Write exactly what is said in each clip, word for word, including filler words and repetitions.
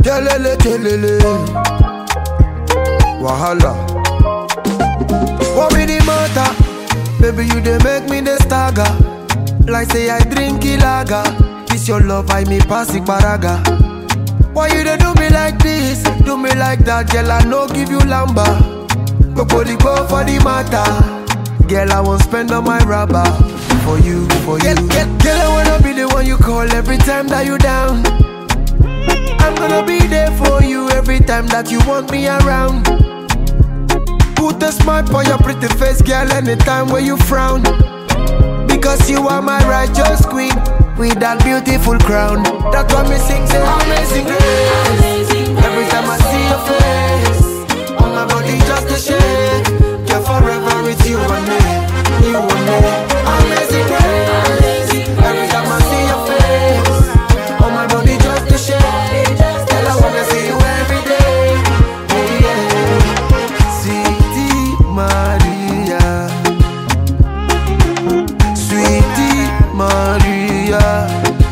Kelele, kelele. Wahala. What be the matter? Baby, you dey make me the stagger. Like say I drink lager. This your love, I me pass it paraga. Why you dey do me like this? Do me like that, girl, I no give you lamba. Nobody go for the matter. Girl, I won't spend on my rubber. For you, for you. Girl, girl, I wanna be the one you call every time that you down. I'm gonna be there for you every time that you want me around. Put a smile on your pretty face, girl, anytime when you frown. Because you are my righteous queen with that beautiful crown. That's what me sing, say amazing grace. Every time I see your face, on my body just a shake. You're forever with you and me, you and me. Amazing grace. Every time I see your face, on my body just a shake. Girl, I wanna see you every day. Yeah, yeah. Sweetie Maria, Sweetie Maria,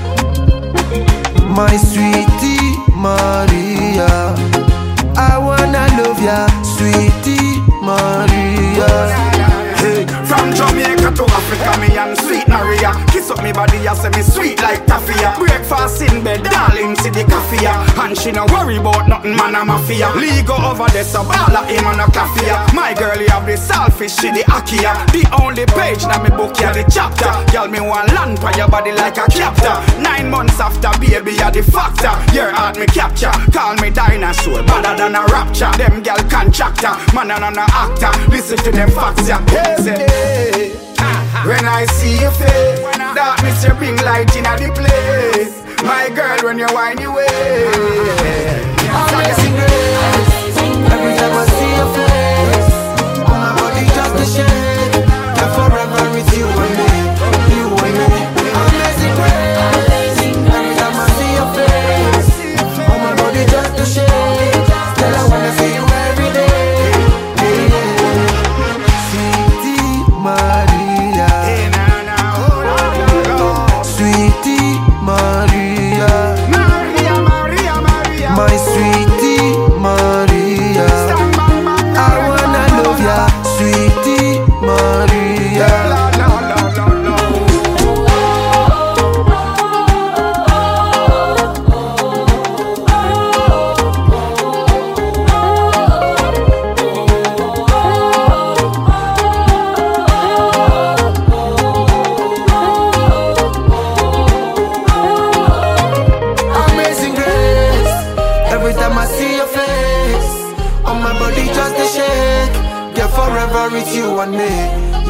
my sweetie Maria, I wanna love ya, sweetie Maria. Hey, from Jamaica to Africa, me and sweet Maria. Kiss up me body, I say me sweet like taffia. Breakfast in bed, darling, see the coffee. And she no worry about nothing, man, I'm mafia. Lee go over there, so all of him on a coffee. My girl, you have the selfish, she the akia. The only page na me book, ya the chapter. Girl, me want land for your body like a captor. Nine months after, baby, you the factor. Your heart me capture, call me dinosaur, better than a rapture. Them girl contractor, man and an actor. Listen to them facts, ya. Hey, say, when I see your face, darkness you bring light in the place. My girl, when you wind your way, Amazing grace. Every time I see your face, on my body just a shake. You're forever with you and me, you and me. Amazing grace. Every time I see your face, on my body just a shake. Girl, I wanna see you every day. Yeah, yeah. Sweetie Maria, Sweetie Maria, Maria, Maria, Maria, my sweetie Maria, I wanna love ya, sweetie Maria. la, la, la, la, la. Amazing grace. Every time I see your face, on my body just a shake. Get forever with you and me,